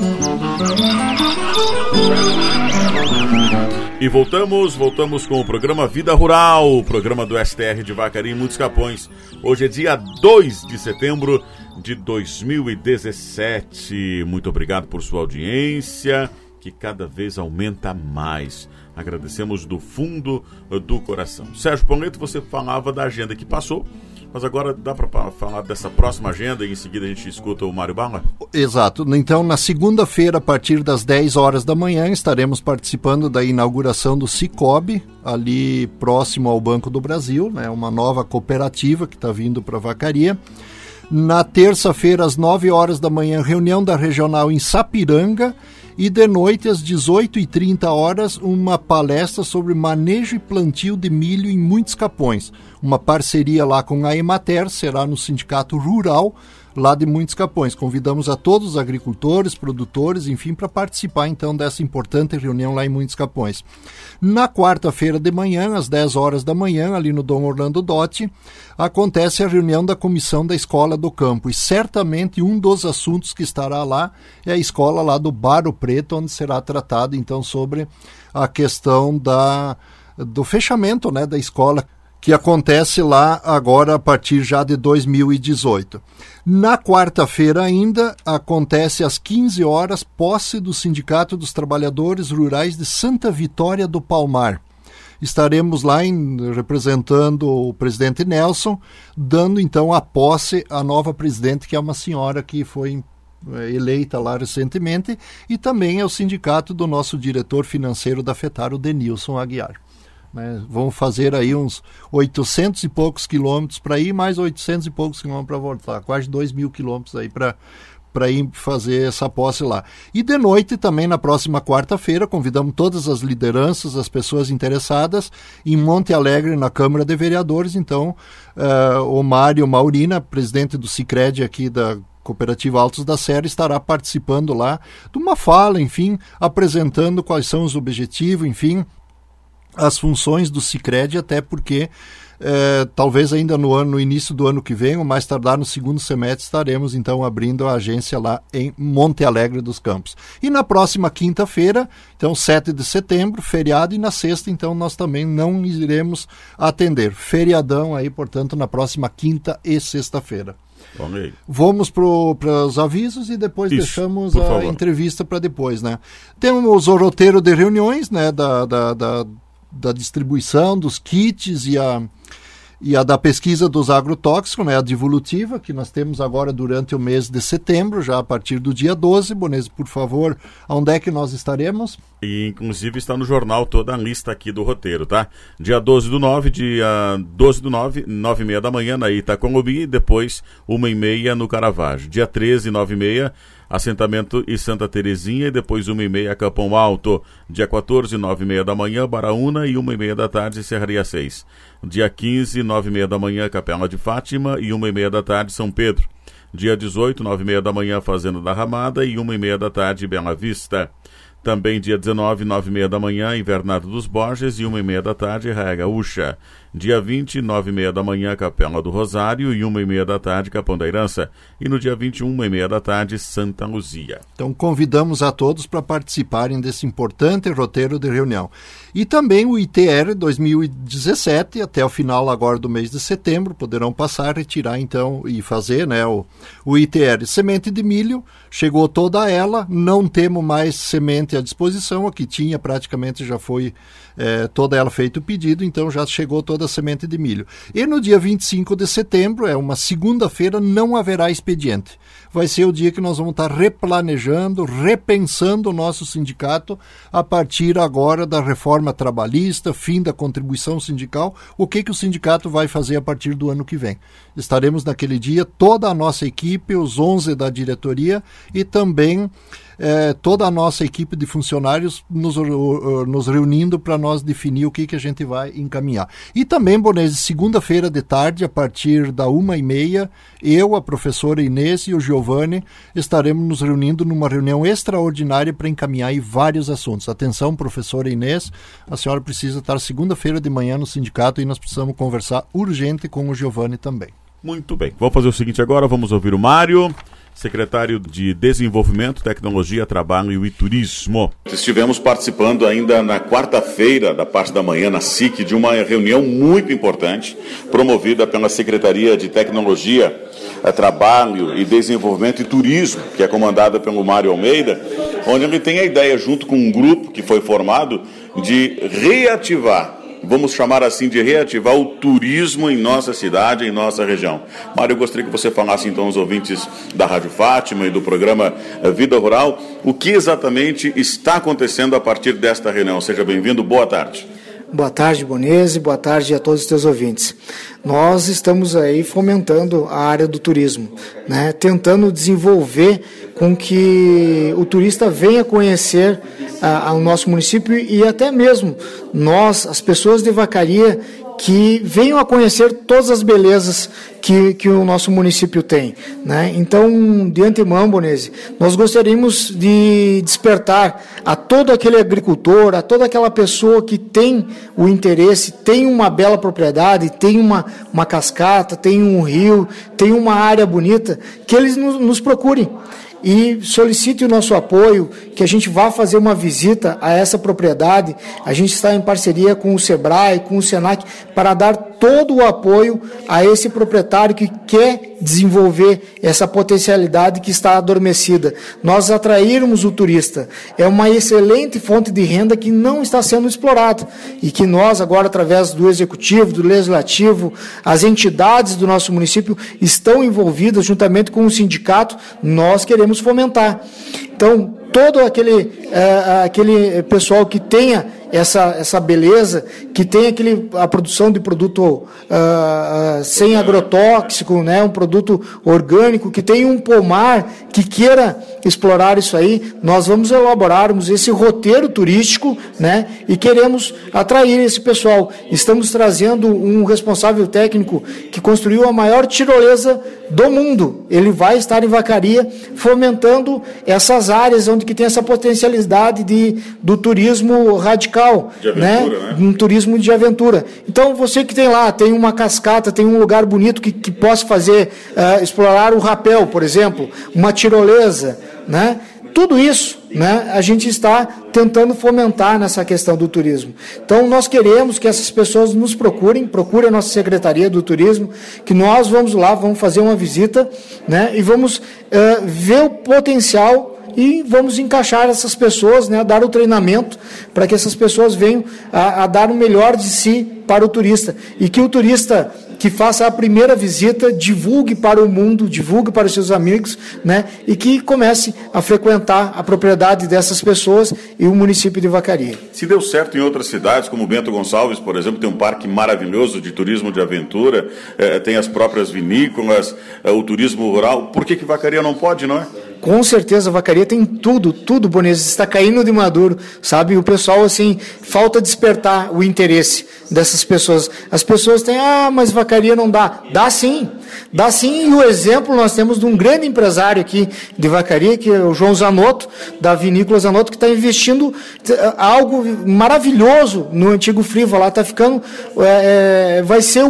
E voltamos com o programa Vida Rural, o programa do STR de Vacaria em Muitos Capões. Hoje é dia 2 de setembro de 2017. Muito obrigado por sua audiência, que cada vez aumenta mais. Agradecemos do fundo do coração. Sérgio Pauleto, você falava da agenda que passou, mas agora dá para falar dessa próxima agenda e em seguida a gente escuta o Mário Bala? Exato. Então, na segunda-feira, a partir das 10 horas da manhã, estaremos participando da inauguração do Cicobi, ali próximo ao Banco do Brasil, né? Uma nova cooperativa que está vindo para a Vacaria. Na terça-feira, às 9 horas da manhã, reunião da regional em Sapiranga. E de noite, às 18h30, uma palestra sobre manejo e plantio de milho em Muitos Capões. Uma parceria lá com a Emater, será no Sindicato Rural, lá de Muitos Capões. Convidamos a todos os agricultores, produtores, enfim, para participar então dessa importante reunião lá em Muitos Capões. Na quarta-feira de manhã, às 10 horas da manhã, ali no Dom Orlando Dotti, acontece a reunião da comissão da Escola do Campo. E certamente um dos assuntos que estará lá é a escola lá do Barro Preto, onde será tratado então sobre a questão do fechamento, né, da escola, que acontece lá agora a partir já de 2018. Na quarta-feira ainda acontece às 15 horas posse do Sindicato dos Trabalhadores Rurais de Santa Vitória do Palmar. Estaremos lá representando o presidente Nelson, dando então a posse à nova presidente, que é uma senhora que foi eleita lá recentemente, e também é o sindicato do nosso diretor financeiro da FETAR, o Denilson Aguiar. Vamos fazer aí uns 800 e poucos quilômetros para ir, mais 800 e poucos quilômetros para voltar, quase 2.000 quilômetros aí para ir fazer essa posse lá. E de noite também, na próxima quarta-feira, convidamos todas as lideranças, as pessoas interessadas, em Monte Alegre, na Câmara de Vereadores. Então, o Mário Maurina, presidente do Sicredi aqui da Cooperativa Altos da Serra, estará participando lá de uma fala, enfim, apresentando quais são os objetivos, enfim, as funções do Sicredi, até porque talvez ainda no início do ano que vem, ou mais tardar no segundo semestre, estaremos então abrindo a agência lá em Monte Alegre dos Campos. E na próxima quinta-feira, então 7 de setembro, feriado, e na sexta então nós também não iremos atender. Feriadão aí, portanto, na próxima quinta e sexta-feira. Vamos para os avisos e depois deixamos a entrevista para depois, né? Temos o roteiro de reuniões, né, da distribuição dos kits e a da pesquisa dos agrotóxicos, né, a divulgativa, que nós temos agora durante o mês de setembro, já a partir do dia 12. Bonese, por favor, onde é que nós estaremos? E inclusive está no jornal toda a lista aqui do roteiro, tá? Dia 9h30, 9h30 da manhã na Itacolomi, e depois 1h30 no Caravaggio. Dia 13, 9h30, assentamento e Santa Terezinha, e depois 1h30 Capão Alto. Dia 14, 9h30 da manhã, Baraúna, e 1h30 da tarde, Serraria 6. Dia 15, 9h30 da manhã, Capela de Fátima, e 1h30 da tarde, São Pedro. Dia 18, 9h30 da manhã, Fazenda da Ramada, e 1h30 da tarde, Bela Vista. Também dia 19, 9h30 da manhã, Invernado dos Borges, e 1h30 da tarde, Raia Gaúcha. Dia 20, 9h30 da manhã, Capela do Rosário, e 1h30 da tarde, Capão da Herança. E no dia 21, 1h30 da tarde, Santa Luzia. Então convidamos a todos para participarem desse importante roteiro de reunião. E também o ITR 2017, até o final agora do mês de setembro, poderão passar, retirar então e fazer, né, o ITR. Semente de milho, chegou toda ela, não temos mais semente à disposição, a que tinha praticamente já foi toda ela feito o pedido, então já chegou toda a semente de milho. E no dia 25 de setembro, é uma segunda-feira, não haverá expediente. Vai ser o dia que nós vamos estar replanejando, repensando o nosso sindicato a partir agora da reforma trabalhista, fim da contribuição sindical, o que o sindicato vai fazer a partir do ano que vem. Estaremos naquele dia, toda a nossa equipe, os 11 da diretoria e também toda a nossa equipe de funcionários nos reunindo para nós definir o que a gente vai encaminhar. E também, Bonese, segunda-feira de tarde, a partir da 1h30, eu, a professora Inês e o Giovanni estaremos nos reunindo numa reunião extraordinária para encaminhar aí vários assuntos. Atenção, professora Inês, a senhora precisa estar segunda-feira de manhã no sindicato e nós precisamos conversar urgente com o Giovanni também. Muito bem, vamos fazer o seguinte agora, vamos ouvir o Mário secretário de Desenvolvimento, Tecnologia, Trabalho e Turismo. Estivemos participando ainda na quarta-feira, da parte da manhã, na SIC, de uma reunião muito importante, promovida pela Secretaria de Tecnologia, Trabalho e Desenvolvimento e Turismo, que é comandada pelo Mário Almeida, onde ele tem a ideia, junto com um grupo que foi formado, de reativar, vamos chamar assim, de reativar o turismo em nossa cidade, em nossa região. Mário, eu gostaria que você falasse então aos ouvintes da Rádio Fátima e do programa Vida Rural, o que exatamente está acontecendo a partir desta reunião. Seja bem-vindo, boa tarde. Boa tarde, Bonese, boa tarde a todos os teus ouvintes. Nós estamos aí fomentando a área do turismo, né? Tentando desenvolver com que o turista venha conhecer o nosso município e até mesmo nós, as pessoas de Vacaria, que venham a conhecer todas as belezas que o nosso município tem, né? Então, de antemão, Bonese, nós gostaríamos de despertar a todo aquele agricultor, a toda aquela pessoa que tem o interesse, tem uma bela propriedade, tem uma cascata, tem um rio, tem uma área bonita, que eles nos procurem e solicite o nosso apoio, que a gente vá fazer uma visita a essa propriedade. A gente está em parceria com o SEBRAE, com o SENAC, para dar todo o apoio a esse proprietário que quer desenvolver essa potencialidade que está adormecida. Nós atrairmos o turista. É uma excelente fonte de renda que não está sendo explorada e que nós agora, através do Executivo, do Legislativo, as entidades do nosso município estão envolvidas juntamente com o sindicato, nós queremos fomentar. Então, todo aquele pessoal que tenha essa beleza, que tem a produção de produto sem agrotóxico, né, um produto orgânico, que tem um pomar, que queira explorar isso aí, nós vamos elaborarmos esse roteiro turístico, né, e queremos atrair esse pessoal. Estamos trazendo um responsável técnico que construiu a maior tirolesa do mundo. Ele vai estar em Vacaria fomentando essas áreas onde que tem essa potencialidade do turismo radical, de aventura, né? Um turismo de aventura. Então, você que tem lá, tem uma cascata, tem um lugar bonito que possa fazer, explorar o rapel, por exemplo, uma tirolesa, né? Tudo isso, né, a gente está tentando fomentar nessa questão do turismo. Então, nós queremos que essas pessoas nos procurem a nossa Secretaria do Turismo, que nós vamos lá, vamos fazer uma visita, né, e vamos ver o potencial e vamos encaixar essas pessoas, né, dar o treinamento para que essas pessoas venham a dar o melhor de si para o turista. E que o turista que faça a primeira visita divulgue para o mundo, divulgue para os seus amigos, né, e que comece a frequentar a propriedade dessas pessoas e o município de Vacaria. Se deu certo em outras cidades, como Bento Gonçalves, por exemplo, tem um parque maravilhoso de turismo de aventura, tem as próprias vinícolas, o turismo rural, por que Vacaria não pode, não é? Com certeza, Vacaria tem tudo, Bonese, está caindo de maduro, sabe? O pessoal, assim, falta despertar o interesse dessas pessoas. As pessoas têm, mas Vacaria não dá. Dá sim, e o exemplo nós temos de um grande empresário aqui de Vacaria, que é o João Zanotto, da Vinícola Zanotto, que está investindo algo maravilhoso no antigo Friva, lá está ficando, vai ser o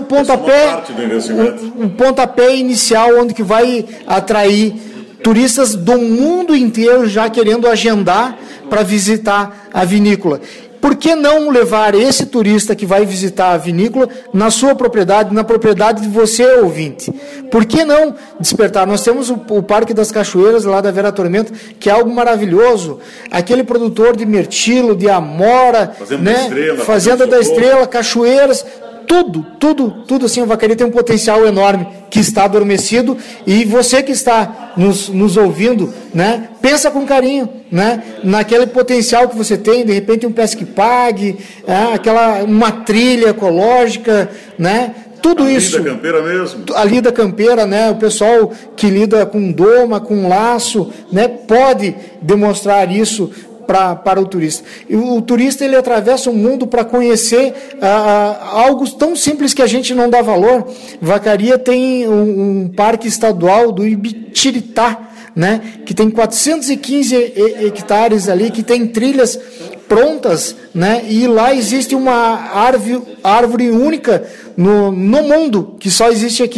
pontapé inicial, onde que vai atrair turistas do mundo inteiro já querendo agendar para visitar a vinícola. Por que não levar esse turista que vai visitar a vinícola na sua propriedade, na propriedade de você, ouvinte? Por que não despertar? Nós temos o Parque das Cachoeiras, lá da Vera Tormenta, que é algo maravilhoso. Aquele produtor de mirtilo, de amora, Fazenda da Estrela, cachoeiras, tudo assim, a Vacaria tem um potencial enorme que está adormecido, e você que está nos ouvindo, né, pensa com carinho, né, naquele potencial que você tem, de repente um pesque pague, uma trilha ecológica, né, tudo isso. Ali da campeira mesmo. Ali da campeira, né, o pessoal que lida com doma, com laço, né, pode demonstrar isso para o turista. E o turista, ele atravessa o mundo para conhecer algo tão simples que a gente não dá valor. Vacaria tem um parque estadual do Ibitiritá, né, que tem 415 hectares ali, que tem trilhas prontas, né, e lá existe uma árvore única no mundo, que só existe aqui,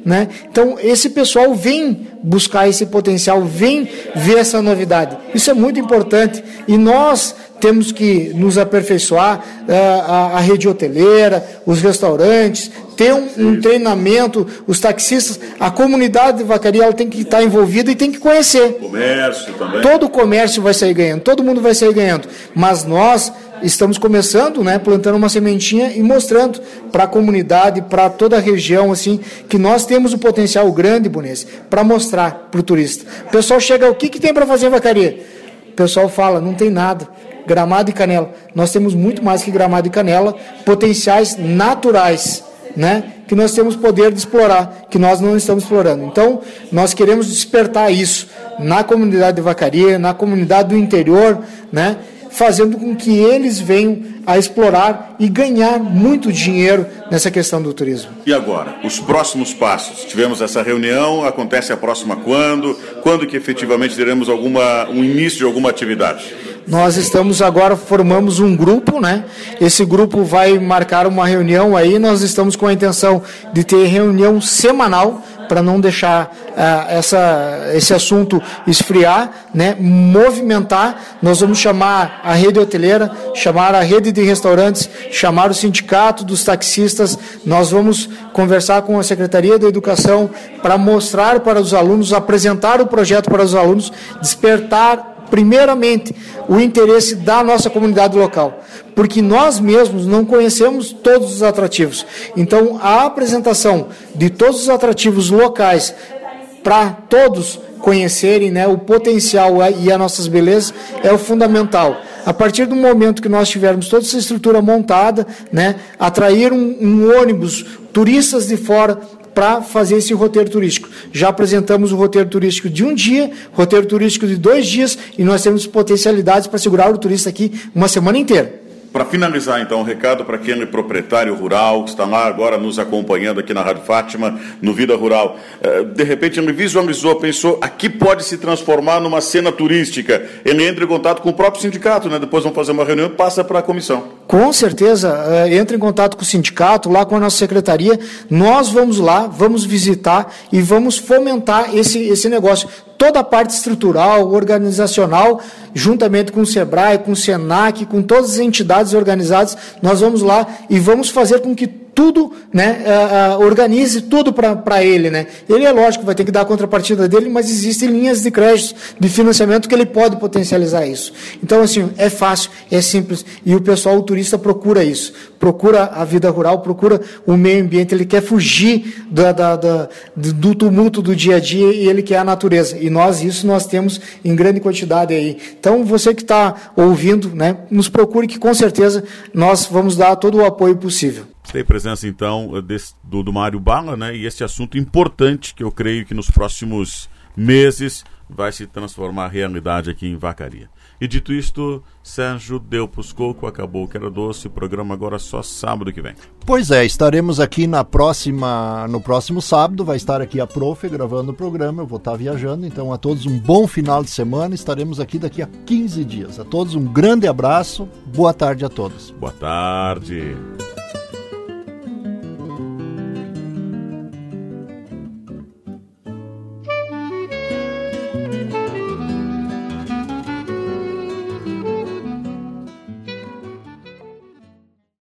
né? Então, esse pessoal vem buscar esse potencial, vem ver essa novidade. Isso é muito importante e nós temos que nos aperfeiçoar, a rede hoteleira, os restaurantes, ter um treinamento, os taxistas, a comunidade de Vacaria ela tem que estar envolvida e tem que conhecer. Comércio também. Todo o comércio vai sair ganhando, todo mundo vai sair ganhando, mas nós estamos começando, né, plantando uma sementinha e mostrando para a comunidade, para toda a região, assim, que nós temos um potencial grande, Bonese, para mostrar para o turista. O pessoal chega, o que tem para fazer em Vacaria? O pessoal fala, não tem nada. Gramado e Canela. Nós temos muito mais que Gramado e Canela, potenciais naturais, né, que nós temos poder de explorar, que nós não estamos explorando. Então, nós queremos despertar isso na comunidade de Vacaria, na comunidade do interior, né, fazendo com que eles venham a explorar e ganhar muito dinheiro nessa questão do turismo. E agora, os próximos passos? Tivemos essa reunião, acontece a próxima quando? Quando que efetivamente teremos um início de alguma atividade? Nós estamos agora, formamos um grupo, né? Esse grupo vai marcar uma reunião aí, nós estamos com a intenção de ter reunião semanal, para não deixar esse assunto esfriar, né? Movimentar. Nós vamos chamar a rede hoteleira, chamar a rede de restaurantes, chamar o sindicato dos taxistas. Nós vamos conversar com a Secretaria da Educação para mostrar para os alunos, apresentar o projeto para os alunos, despertar primeiramente o interesse da nossa comunidade local, porque nós mesmos não conhecemos todos os atrativos. Então, a apresentação de todos os atrativos locais para todos conhecerem, né, o potencial e as nossas belezas é o fundamental. A partir do momento que nós tivermos toda essa estrutura montada, né, atrair um ônibus, turistas de fora, para fazer esse roteiro turístico. Já apresentamos o roteiro turístico de um dia, roteiro turístico de 2 dias, e nós temos potencialidades para segurar o turista aqui uma semana inteira. Para finalizar, então, um recado para aquele proprietário rural que está lá agora nos acompanhando aqui na Rádio Fátima, no Vida Rural. De repente, ele visualizou, pensou, aqui pode se transformar numa cena turística. Ele entra em contato com o próprio sindicato, né? Depois vão fazer uma reunião e passa para a comissão. Com certeza, entra em contato com o sindicato, lá com a nossa secretaria. Nós vamos lá, vamos visitar e vamos fomentar esse negócio. Toda a parte estrutural, organizacional, juntamente com o SEBRAE, com o SENAC, com todas as entidades organizadas, nós vamos lá e vamos fazer com que tudo, né, organize tudo para ele, né? Ele, é lógico, vai ter que dar a contrapartida dele, mas existem linhas de crédito, de financiamento que ele pode potencializar isso. Então, assim, é fácil, é simples, e o pessoal, o turista procura isso, procura a vida rural, procura o meio ambiente, ele quer fugir do tumulto do dia a dia e ele quer a natureza, e isso nós temos em grande quantidade aí. Então, você que está ouvindo, né, nos procure que, com certeza, nós vamos dar todo o apoio possível. Tem presença, então, do Mário Bala, né? E esse assunto importante que eu creio que nos próximos meses vai se transformar em realidade aqui em Vacaria. E dito isto, Sérgio, deu pros coco, acabou o que era doce, o programa agora só sábado que vem. Pois é, estaremos aqui no próximo sábado, vai estar aqui a Profe gravando o programa, eu vou estar viajando, então a todos um bom final de semana, estaremos aqui daqui a 15 dias. A todos um grande abraço, boa tarde a todos. Boa tarde.